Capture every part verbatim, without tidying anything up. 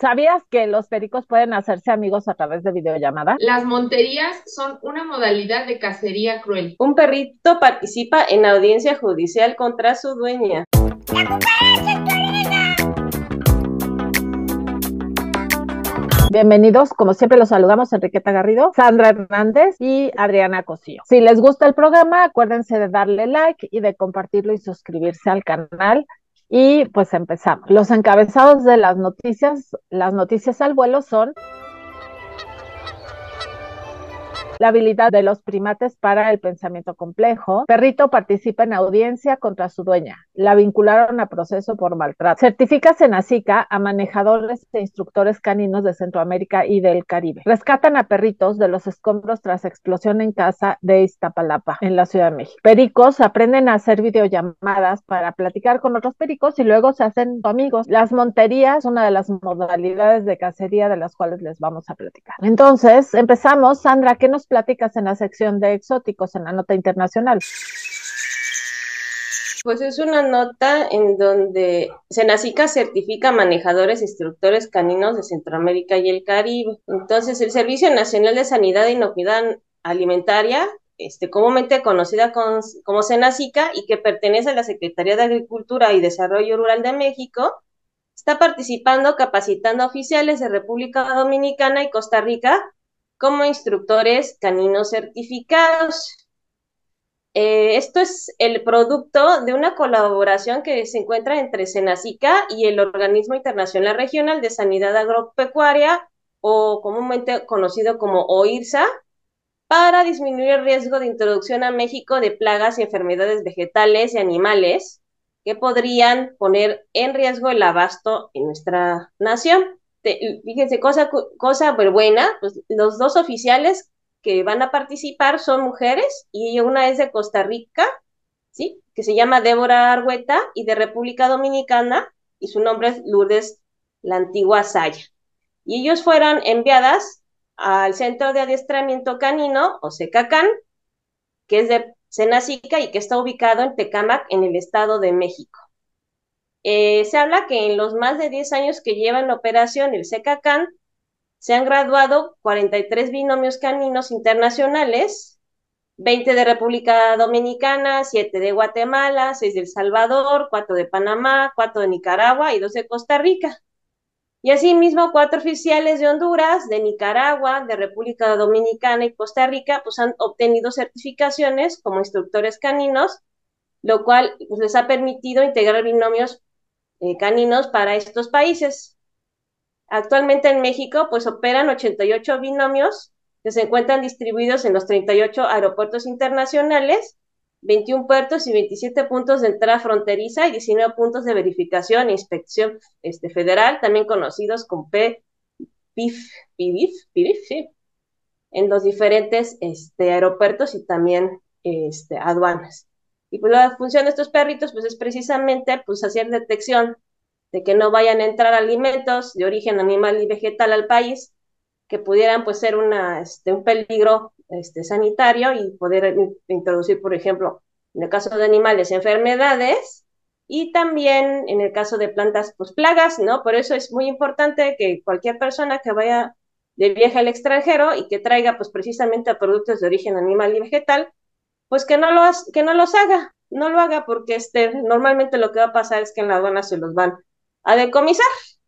¿Sabías que los pericos pueden hacerse amigos a través de videollamada? Las monterías son una modalidad de cacería cruel. Un perrito participa en audiencia judicial contra su dueña. Bienvenidos, como siempre los saludamos Enriqueta Garrido, Sandra Hernández y Adriana Cosío. Si les gusta el programa, acuérdense de darle like y de compartirlo y suscribirse al canal. Y pues empezamos. Los encabezados de las noticias, las noticias al vuelo son: la habilidad de los primates para el pensamiento complejo. Perrito participa en audiencia contra su dueña. La vincularon a proceso por maltrato. Certifica Senacica a manejadores e instructores caninos de Centroamérica y del Caribe. Rescatan a perritos de los escombros tras explosión en casa de Iztapalapa, en la Ciudad de México. Pericos aprenden a hacer videollamadas para platicar con otros pericos y luego se hacen amigos. Las monterías, una de las modalidades de cacería de las cuales les vamos a platicar. Entonces, empezamos. Sandra, ¿qué nos platicas en la sección de exóticos en la nota internacional? Pues es una nota en donde Senacica certifica manejadores e instructores caninos de Centroamérica y el Caribe. Entonces, el Servicio Nacional de Sanidad e Inocuidad Alimentaria, este, comúnmente conocida con, como Senacica y que pertenece a la Secretaría de Agricultura y Desarrollo Rural de México, está participando capacitando a oficiales de República Dominicana y Costa Rica como instructores caninos certificados. Eh, esto es el producto de una colaboración que se encuentra entre Senacica y el Organismo Internacional Regional de Sanidad Agropecuaria, o comúnmente conocido como OIRSA, para disminuir el riesgo de introducción a México de plagas y enfermedades vegetales y animales que podrían poner en riesgo el abasto en nuestra nación. Fíjense, cosa, cosa buena, pues los dos oficiales que van a participar son mujeres, y una es de Costa Rica, ¿sí? Que se llama Débora Argüeta, y de República Dominicana, y su nombre es Lourdes La Antigua Saya. Y ellos fueron enviadas al Centro de Adiestramiento Canino, o CECACAN, que es de Senacica y que está ubicado en Tecámac, en el Estado de México. Eh, se habla que en los más de diez años que lleva en operación el CECACAN, se han graduado cuarenta y tres binomios caninos internacionales, veinte de República Dominicana, siete de Guatemala, seis de El Salvador, cuatro de Panamá, cuatro de Nicaragua y dos de Costa Rica. Y asimismo, cuatro oficiales de Honduras, de Nicaragua, de República Dominicana y Costa Rica, pues han obtenido certificaciones como instructores caninos, lo cual pues, les ha permitido integrar binomios eh, caninos para estos países. Actualmente en México, pues operan ochenta y ocho binomios que se encuentran distribuidos en los treinta y ocho aeropuertos internacionales, veintiún puertos y veintisiete puntos de entrada fronteriza y diecinueve puntos de verificación e inspección este, federal, también conocidos como P, PIF, PIBIF, PIBIF, sí, en los diferentes este, aeropuertos y también este, aduanas. Y pues la función de estos perritos pues es precisamente pues hacer detección de que no vayan a entrar alimentos de origen animal y vegetal al país que pudieran pues ser una, este, un peligro este, sanitario, y poder introducir, por ejemplo, en el caso de animales, enfermedades, y también en el caso de plantas, pues plagas, ¿no? Por eso es muy importante que cualquier persona que vaya de viaje al extranjero y que traiga pues precisamente productos de origen animal y vegetal, pues que no los, que no los haga, no lo haga, porque este, normalmente lo que va a pasar es que en la aduana se los van a decomisar.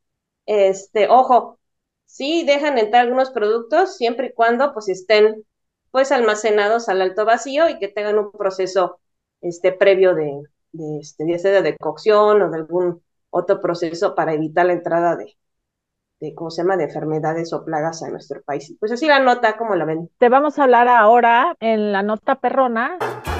Este, ojo, sí dejan entrar algunos productos siempre y cuando pues estén pues almacenados al alto vacío y que tengan un proceso este previo de, de este, ya sea de cocción o de algún otro proceso para evitar la entrada de, de ¿cómo se llama?, de enfermedades o plagas a nuestro país. Pues así la nota, ¿cómo la ven? Te vamos a hablar ahora en la nota perrona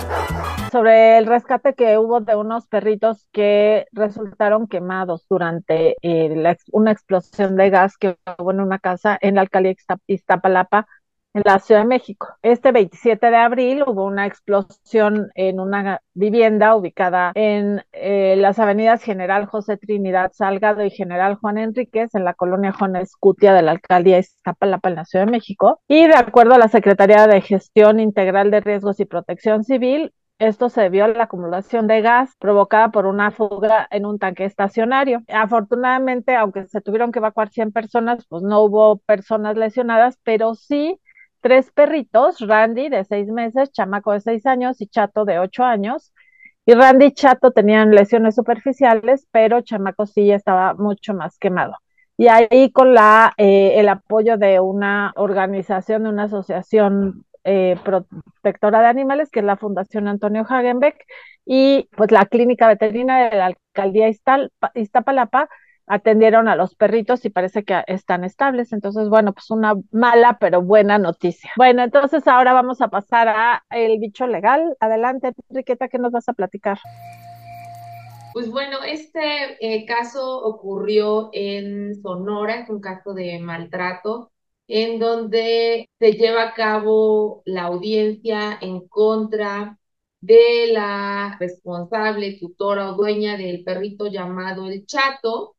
sobre el rescate que hubo de unos perritos que resultaron quemados durante eh, la ex- una explosión de gas que hubo en una casa en la alcaldía Ixta- Iztapalapa, en la Ciudad de México. Este veintisiete de abril hubo una explosión en una vivienda ubicada en eh, las avenidas General José Trinidad Salgado y General Juan Enríquez, en la colonia Juan Escutia de la alcaldía Iztapalapa, en la Ciudad de México. Y de acuerdo a la Secretaría de Gestión Integral de Riesgos y Protección Civil, Esto se debió a la acumulación de gas provocada por una fuga en un tanque estacionario. Afortunadamente, aunque se tuvieron que evacuar cien personas, pues no hubo personas lesionadas, pero sí tres perritos, Randy de seis meses, Chamaco de seis años y Chato de ocho años. Y Randy y Chato tenían lesiones superficiales, pero Chamaco sí estaba mucho más quemado. Y ahí con la, eh, el apoyo de una organización, de una asociación eh, protectora de animales, que es la Fundación Antonio Hagenbeck, y pues la clínica veterinaria de la alcaldía Iztapalapa, atendieron a los perritos y parece que están estables. Entonces, bueno, pues una mala pero buena noticia. Bueno, entonces ahora vamos a pasar a el bicho legal. Adelante, Enriqueta, ¿qué nos vas a platicar? Pues bueno, este eh, caso ocurrió en Sonora, es un caso de maltrato, en donde se lleva a cabo la audiencia en contra de la responsable, tutora o dueña del perrito llamado el Chato,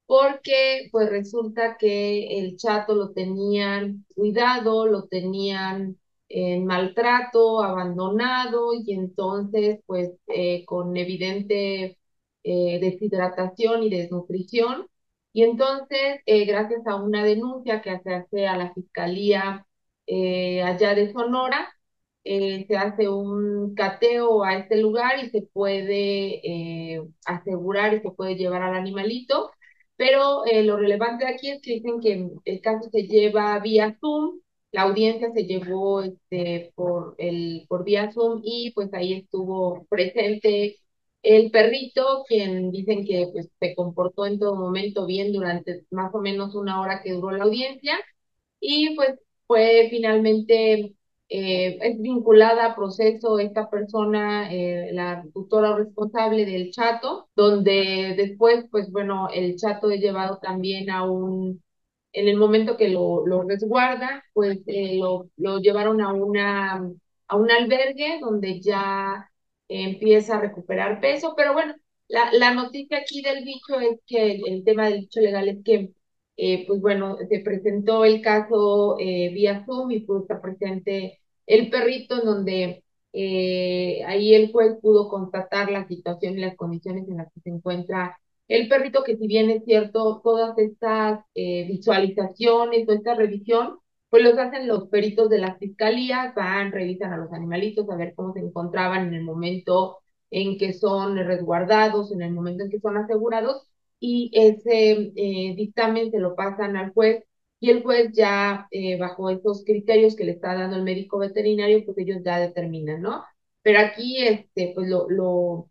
porque pues resulta que el Chato lo tenían cuidado, lo tenían en maltrato, abandonado, y entonces pues eh, con evidente eh, deshidratación y desnutrición. Y entonces, eh, gracias a una denuncia que se hace a la Fiscalía eh, allá de Sonora, eh, se hace un cateo a este lugar y se puede eh, asegurar y se puede llevar al animalito. Pero eh, lo relevante aquí es que dicen que el caso se lleva vía Zoom, la audiencia se llevó este, por, el, por vía Zoom, y pues ahí estuvo presente el perrito, quien dicen que pues, se comportó en todo momento bien durante más o menos una hora que duró la audiencia, y pues fue finalmente, eh, es vinculada a proceso esta persona, eh, la tutora responsable del Chato, donde después, pues bueno, el Chato es llevado también a un, en el momento que lo, lo resguarda, pues eh, lo, lo llevaron a una, a un albergue donde ya empieza a recuperar peso. Pero bueno, la, la noticia aquí del bicho es que el, el tema del bicho legal es que eh, pues bueno, se presentó el caso eh, vía Zoom y pudo estar presente el perrito, en donde eh, ahí el juez pudo constatar la situación y las condiciones en las que se encuentra el perrito, que si bien es cierto, todas estas eh, visualizaciones o esta revisión, pues los hacen los peritos de la fiscalía, van, revisan a los animalitos a ver cómo se encontraban en el momento en que son resguardados, en el momento en que son asegurados, y ese eh, dictamen se lo pasan al juez, y el juez ya eh, bajo esos criterios que le está dando el médico veterinario, pues ellos ya determinan, ¿no? Pero aquí, este, pues lo, lo,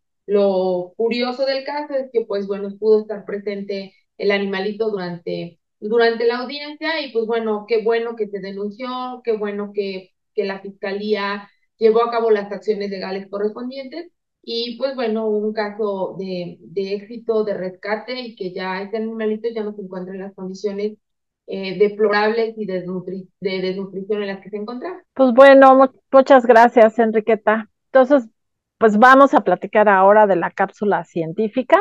lo curioso del caso es que, pues bueno, pudo estar presente el animalito durante, durante la audiencia, y pues bueno, qué bueno que se denunció, qué bueno que, que la fiscalía llevó a cabo las acciones legales correspondientes, y pues bueno, un caso de, de éxito, de rescate, y que ya este animalito ya no se encuentra en las condiciones eh, deplorables y de, desnutri de desnutrición en las que se encontraba. Pues bueno, mu muchas gracias, Enriqueta. Entonces, pues vamos a platicar ahora de la cápsula científica.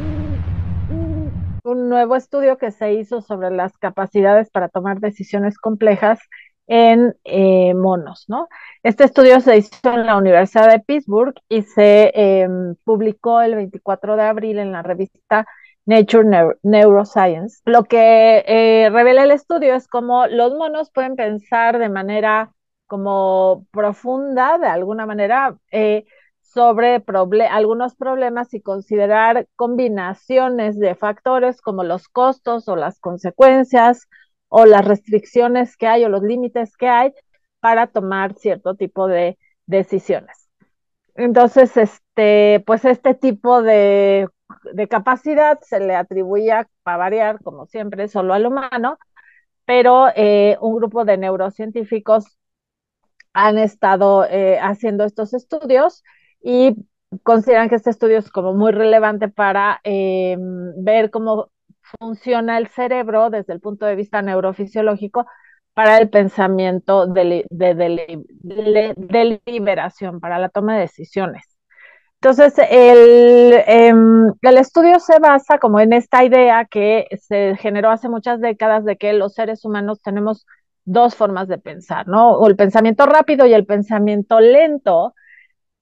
Un nuevo estudio que se hizo sobre las capacidades para tomar decisiones complejas en eh, monos, ¿no? Este estudio se hizo en la Universidad de Pittsburgh y se eh, publicó el veinticuatro de abril en la revista Nature Neuro Neuroscience. Lo que eh, revela el estudio es cómo los monos pueden pensar de manera como profunda, de alguna manera, eh, sobre proble algunos problemas y considerar combinaciones de factores como los costos o las consecuencias o las restricciones que hay o los límites que hay para tomar cierto tipo de decisiones. Entonces, este, pues este tipo de, de capacidad se le atribuía, para variar, como siempre, solo al humano, pero eh, un grupo de neurocientíficos han estado eh, haciendo estos estudios y consideran que este estudio es como muy relevante para eh, ver cómo funciona el cerebro desde el punto de vista neurofisiológico para el pensamiento de, de, de, de, de deliberación, para la toma de decisiones. Entonces, el, eh, el estudio se basa como en esta idea que se generó hace muchas décadas de que los seres humanos tenemos dos formas de pensar, ¿no? O el pensamiento rápido y el pensamiento lento,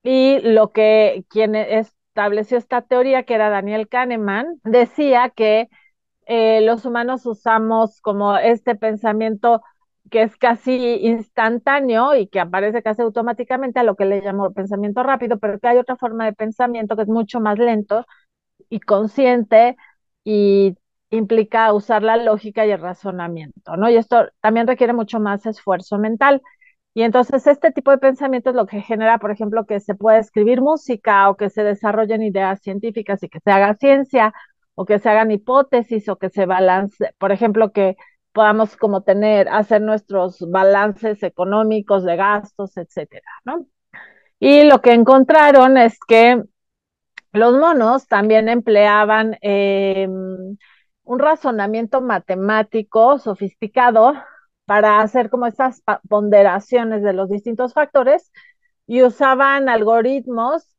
y lo que quien estableció esta teoría, que era Daniel Kahneman, decía que eh, los humanos usamos como este pensamiento que es casi instantáneo y que aparece casi automáticamente, a lo que le llamó pensamiento rápido, pero que hay otra forma de pensamiento que es mucho más lento y consciente y implica usar la lógica y el razonamiento, ¿no? Y esto también requiere mucho más esfuerzo mental. Y entonces este tipo de pensamiento es lo que genera, por ejemplo, que se pueda escribir música o que se desarrollen ideas científicas y que se haga ciencia o que se hagan hipótesis o que se balance, por ejemplo, que podamos como tener, hacer nuestros balances económicos de gastos, etcétera, ¿no? Y lo que encontraron es que los monos también empleaban eh, un razonamiento matemático sofisticado para hacer como estas ponderaciones de los distintos factores y usaban algoritmos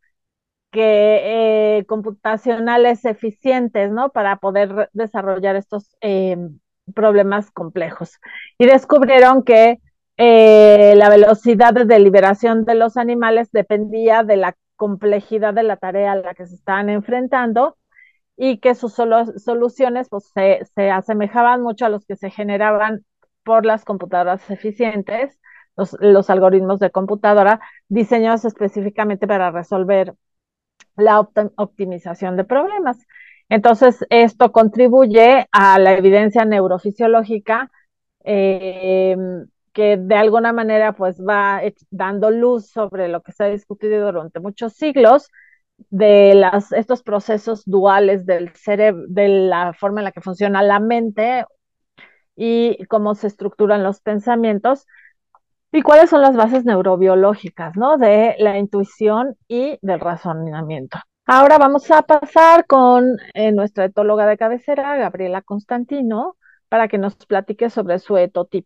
que eh, computacionales eficientes, ¿no? Para poder desarrollar estos eh, problemas complejos. Y descubrieron que eh, la velocidad de deliberación de los animales dependía de la complejidad de la tarea a la que se estaban enfrentando y que sus solo, soluciones pues, se, se asemejaban mucho a los que se generaban por las computadoras eficientes, los, los algoritmos de computadora diseñados específicamente para resolver la opt optimización de problemas. Entonces, esto contribuye a la evidencia neurofisiológica eh, que de alguna manera pues va dando luz sobre lo que se ha discutido durante muchos siglos de las, estos procesos duales del cerebro, de la forma en la que funciona la mente y cómo se estructuran los pensamientos y cuáles son las bases neurobiológicas, ¿no? De la intuición y del razonamiento. Ahora vamos a pasar con eh, nuestra etóloga de cabecera, Gabriela Constantino, para que nos platique sobre su etotip.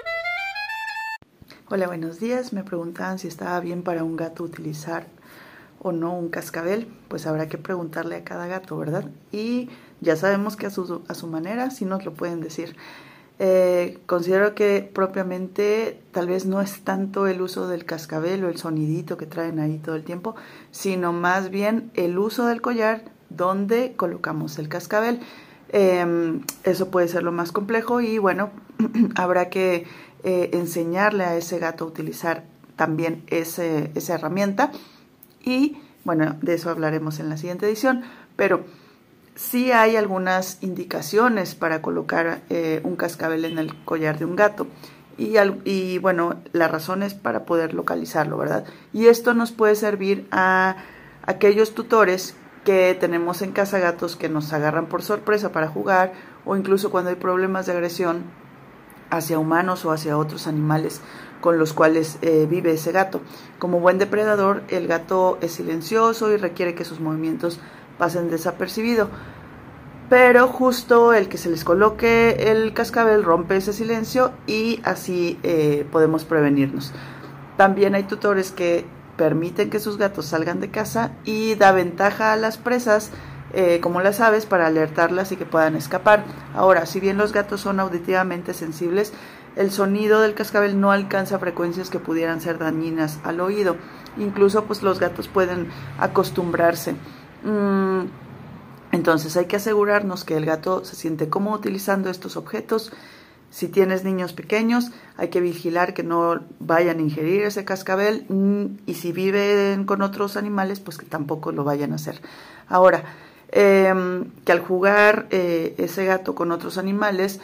Hola, buenos días. Me preguntaban si estaba bien para un gato utilizar o no un cascabel. Pues habrá que preguntarle a cada gato, ¿verdad? Y ya sabemos que a su, a su manera sí nos lo pueden decir. Eh, considero que propiamente tal vez no es tanto el uso del cascabel o el sonidito que traen ahí todo el tiempo, sino más bien el uso del collar donde colocamos el cascabel. Eh, eso puede ser lo más complejo y bueno, habrá que eh, enseñarle a ese gato a utilizar también ese, esa herramienta y bueno, de eso hablaremos en la siguiente edición, pero sí hay algunas indicaciones para colocar eh, un cascabel en el collar de un gato. Y, al, y bueno, la razón es para poder localizarlo, ¿verdad? Y esto nos puede servir a aquellos tutores que tenemos en casa gatos que nos agarran por sorpresa para jugar o incluso cuando hay problemas de agresión hacia humanos o hacia otros animales con los cuales eh, vive ese gato. Como buen depredador, el gato es silencioso y requiere que sus movimientos pasen desapercibido, pero justo el que se les coloque el cascabel rompe ese silencio y así eh, podemos prevenirnos. También hay tutores que permiten que sus gatos salgan de casa y da ventaja a las presas eh, como las aves para alertarlas y que puedan escapar. Ahora, si bien los gatos son auditivamente sensibles, el sonido del cascabel no alcanza frecuencias que pudieran ser dañinas al oído. Incluso pues los gatos pueden acostumbrarse. Mm, entonces hay que asegurarnos que el gato se siente cómodo utilizando estos objetos. Si tienes niños pequeños, hay que vigilar que no vayan a ingerir ese cascabel y si viven con otros animales, pues que tampoco lo vayan a hacer. Ahora, eh, que al jugar eh, ese gato con otros animales,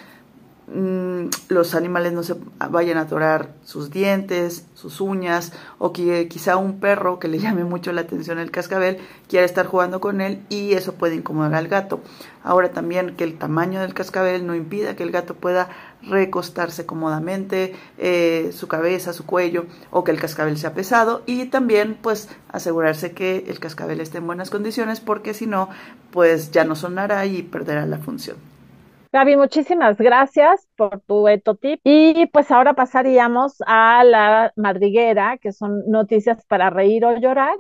los animales no se vayan a atorar sus dientes, sus uñas, o que quizá un perro que le llame mucho la atención el cascabel quiera estar jugando con él y eso puede incomodar al gato. Ahora también que el tamaño del cascabel no impida que el gato pueda recostarse cómodamente, eh, su cabeza, su cuello, o que el cascabel sea pesado, y también pues asegurarse que el cascabel esté en buenas condiciones porque si no pues ya no sonará y perderá la función. Gaby, muchísimas gracias por tu etotip. Y pues ahora pasaríamos a la madriguera, que son noticias para reír o llorar.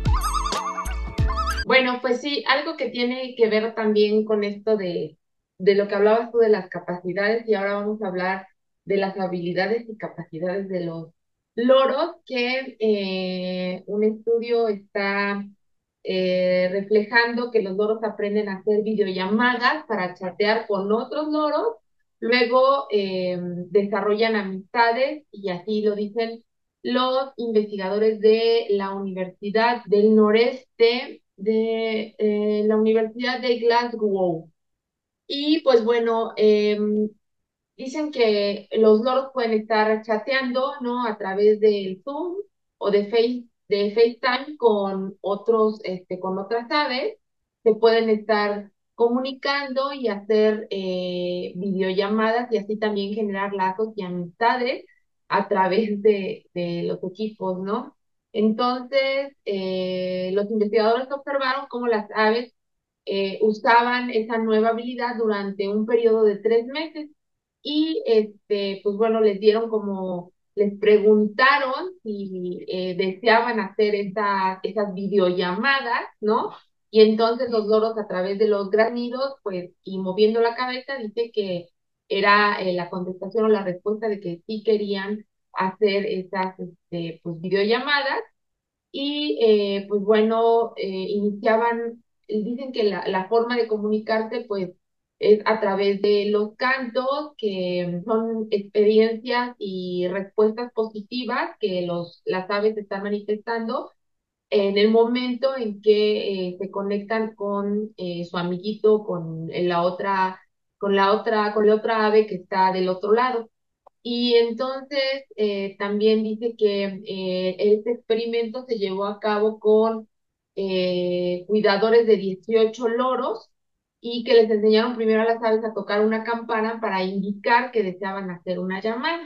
Bueno, pues sí, algo que tiene que ver también con esto de, de lo que hablabas tú de las capacidades, y ahora vamos a hablar de las habilidades y capacidades de los loros que eh, un estudio está eh, reflejando que los loros aprenden a hacer videollamadas para chatear con otros loros, luego eh, desarrollan amistades y así lo dicen los investigadores de la Universidad del Noreste, de eh, la Universidad de Glasgow. Y pues bueno, eh, dicen que los loros pueden estar chateando, ¿no? A través del Zoom o de Face, de FaceTime con otros, este, con otras aves. Se pueden estar comunicando y hacer eh, videollamadas y así también generar lazos y amistades a través de, de los equipos, ¿no? Entonces, eh, los investigadores observaron cómo las aves eh, usaban esa nueva habilidad durante un periodo de tres meses y este, pues bueno, les dieron como, les preguntaron si eh, deseaban hacer esa, esas videollamadas, ¿no? Y entonces los loros a través de los granidos, pues, y moviendo la cabeza, dice que era eh, la contestación o la respuesta de que sí querían hacer esas, este, pues, videollamadas y eh, pues bueno, eh, iniciaban, dicen que la, la forma de comunicarse pues es a través de los cantos, que son experiencias y respuestas positivas que los, las aves están manifestando en el momento en que eh, se conectan con eh, su amiguito, con la otra, con la otra, con la otra ave que está del otro lado. Y entonces eh, también dice que eh, este experimento se llevó a cabo con eh, cuidadores de dieciocho loros y que les enseñaron primero a las aves a tocar una campana para indicar que deseaban hacer una llamada.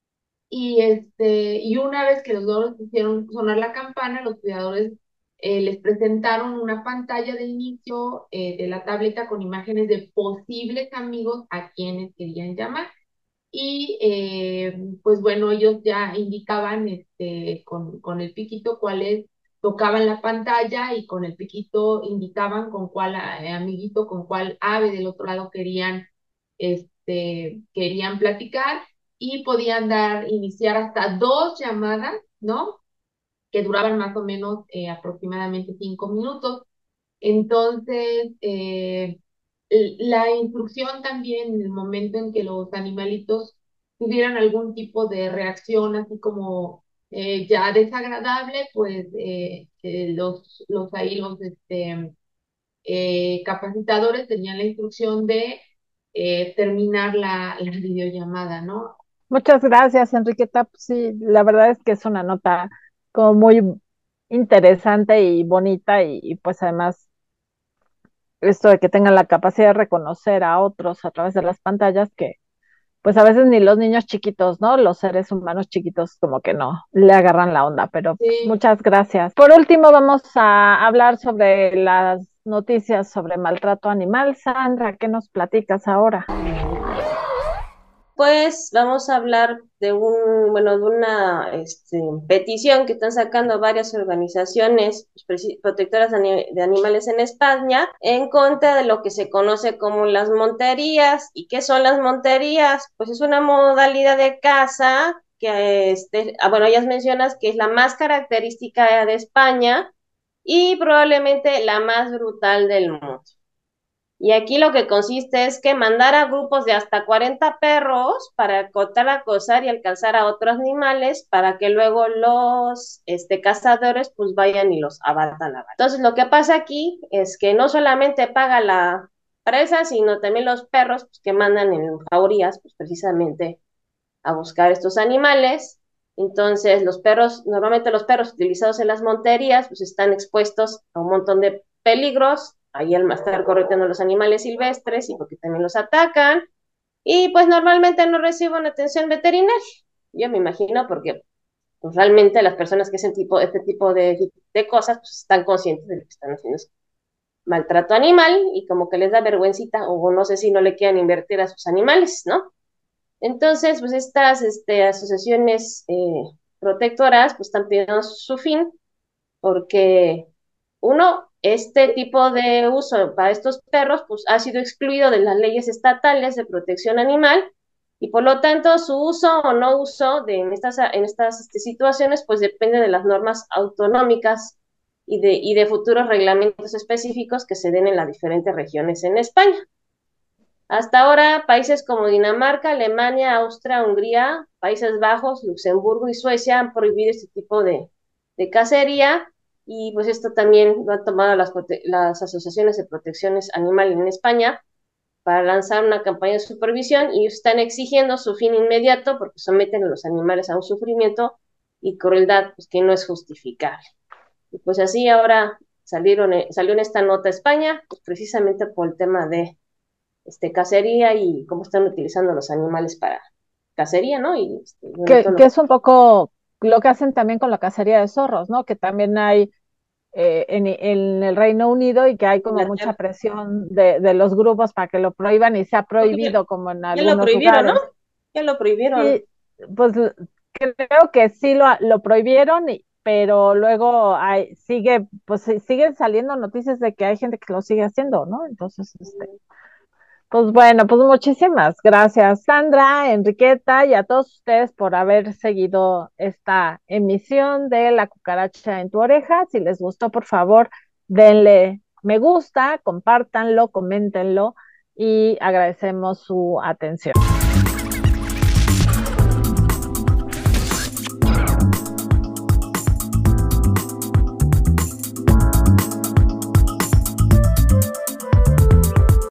Y, este, y una vez que los loros hicieron sonar la campana, los cuidadores eh, les presentaron una pantalla de inicio eh, de la tableta con imágenes de posibles amigos a quienes querían llamar y eh, pues bueno, ellos ya indicaban este, con, con el piquito cuáles tocaban la pantalla y con el piquito indicaban con cuál eh, amiguito, con cuál ave del otro lado querían, este, querían platicar y podían dar, iniciar hasta dos llamadas, ¿no? Que duraban más o menos eh, aproximadamente cinco minutos. Entonces, eh, la instrucción también en el momento en que los animalitos tuvieran algún tipo de reacción así como eh, ya desagradable, pues eh, eh, los, los ahí los este, eh, capacitadores tenían la instrucción de eh, terminar la, la videollamada, ¿no? Muchas gracias, Enriqueta. Pues sí, la verdad es que es una nota como muy interesante y bonita y, y pues además esto de que tengan la capacidad de reconocer a otros a través de las pantallas que pues a veces ni los niños chiquitos, ¿no? Los seres humanos chiquitos como que no le agarran la onda, pero pues, Sí. muchas gracias. Por último, vamos a hablar sobre las noticias sobre maltrato animal. Sandra, ¿qué nos platicas ahora? Pues vamos a hablar de un, bueno, de una este, petición que están sacando varias organizaciones protectoras de animales en España en contra de lo que se conoce como las monterías. ¿Y qué son las monterías? Pues es una modalidad de caza que, este, ah, bueno, ellas mencionas que es la más característica de España y probablemente la más brutal del mundo. Y aquí lo que consiste es que mandar a grupos de hasta cuarenta perros para acotar, acosar y alcanzar a otros animales para que luego los este, cazadores pues vayan y los abatan. Entonces lo que pasa aquí es que no solamente paga la presa, sino también los perros pues, que mandan en jaurías pues precisamente a buscar estos animales. Entonces los perros, normalmente los perros utilizados en las monterías pues están expuestos a un montón de peligros, ahí al estar correteando los animales silvestres y porque también los atacan, y pues normalmente no reciben atención veterinaria. Yo me imagino porque pues, realmente las personas que hacen tipo, este tipo de, de cosas pues, están conscientes de lo que están haciendo es maltrato animal y como que les da vergüencita o no sé si no le quieran invertir a sus animales, ¿no? Entonces, pues estas este, asociaciones eh, protectoras pues están pidiendo su fin porque uno, este tipo de uso para estos perros pues ha sido excluido de las leyes estatales de protección animal Y por lo tanto, su uso o no uso de, en estas, en estas este, situaciones, pues depende de las normas autonómicas y de, y de futuros reglamentos específicos que se den en las diferentes regiones en España. Hasta ahora, países como Dinamarca, Alemania, Austria, Hungría, Países Bajos, Luxemburgo y Suecia han prohibido este tipo de, de cacería, y pues esto también lo han tomado las, las asociaciones de protecciones animales en España para lanzar una campaña de supervisión, y están exigiendo su fin inmediato porque someten a los animales a un sufrimiento y crueldad pues, que no es justificable. Y pues así ahora salieron, salió en esta nota España, pues precisamente por el tema de este, cacería y cómo están utilizando los animales para cacería, ¿no? Y este, bueno, Que, todo lo que que... es un poco lo que hacen también con la cacería de zorros, ¿no? Que también hay eh, en, en el Reino Unido y que hay como mucha Inglaterra. presión de, de los grupos para que lo prohíban y se ha Porque ya, prohibido como en ya lo algunos prohibieron, ¿no? lugares. Ya lo prohibieron. Sí, pues creo que sí lo, lo prohibieron, y- pero luego hay, sigue, pues sí, siguen saliendo noticias de que hay gente que lo sigue haciendo, ¿no? Entonces, este, pues bueno, pues muchísimas gracias, Sandra, Enriqueta, y a todos ustedes por haber seguido esta emisión de La Cucaracha en tu Oreja. Si les gustó, por favor, denle me gusta, compártanlo, coméntenlo y agradecemos su atención.